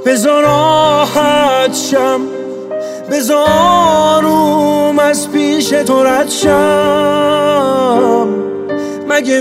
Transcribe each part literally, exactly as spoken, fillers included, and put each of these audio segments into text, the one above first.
بذار راحت شم، بذارم از پیش تو رد شم. مگه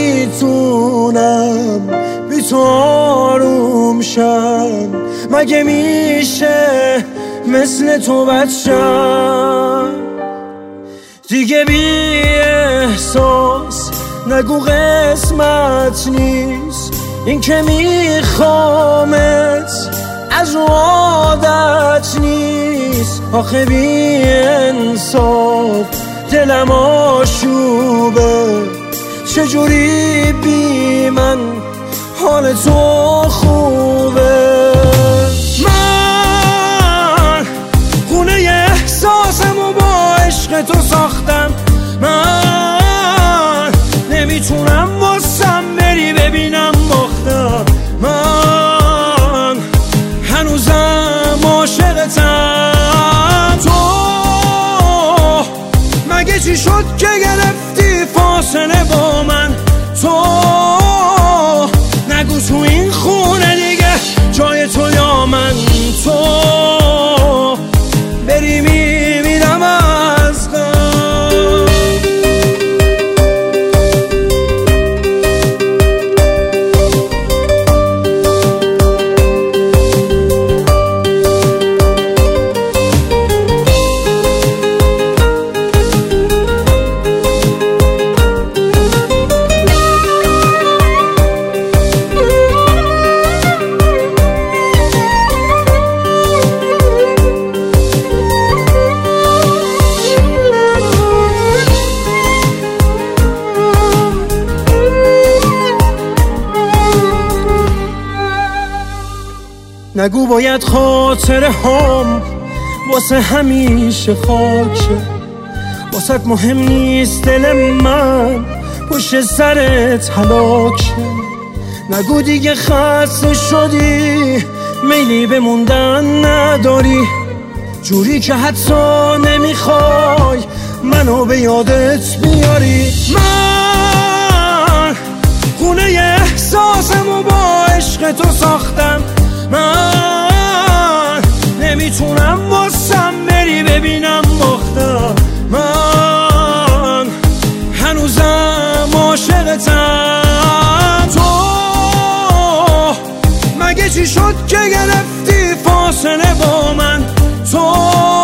میتونم بی تو آروم شم؟ مگه میشه مثل تو بد شم؟ دیگه بی احساس نگو قسمت نیست، این که میخوامت از عادت نیست. آخه بی انصاف دلم آشوبه، چجوری بی من حال تو خوبه؟ من خونه احساسمو با عشق تو ساختم، من نمیتونم واسم بری ببینم باختم. من هنوزم عاشقتم. تو مگه چی شد که گرفتی فاصله با من؟ تو نگو تو این خونه دیگه جای تو یا من. تو بری میمیرم از غم. نگو باید خاطره هم واسه همیشه خاکه، واسه مهم نیست دل من پشت سرت هلاک شه. نگو دیگه خسته شدی میلی به موندن نداری، جوری که حتی نمیخوای منو به یادت بیاری. من خونه احساسمو با عشق تو ساختم، من نمیتونم واسم بری ببینم باختم. من هنوزم عاشقتم. تو مگه چی شد که گرفتی فاصله با من؟ تو